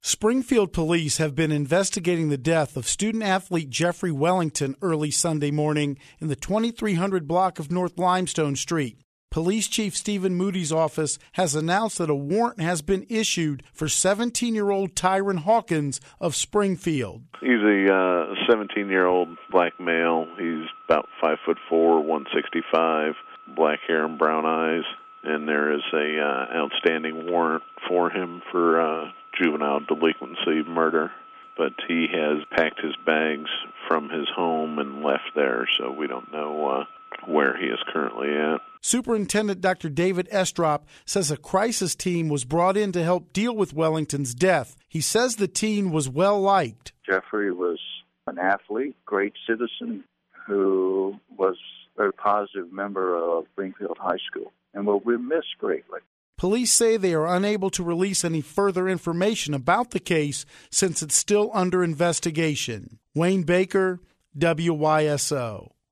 Springfield police have been investigating the death of student-athlete Jeffrey Wellington early Sunday morning in the 2300 block of North Limestone Street. Police Chief Stephen Moody's office has announced that a warrant has been issued for 17-year-old Tyron Hawkins of Springfield. He's a 17-year-old black male. He's about 5'4", 165, black hair and brown eyes, and there is a outstanding warrant for him for juvenile delinquency murder. But he has packed his bags from his home and left there, so we don't know where he is currently at. Superintendent Dr. David Estrop says a crisis team was brought in to help deal with Wellington's death. He says the teen was well-liked. Jeffrey was an athlete, great citizen, who was a very positive member of Springfield High School, and will be missed greatly. Police say they are unable to release any further information about the case since it's still under investigation. Wayne Baker, WYSO.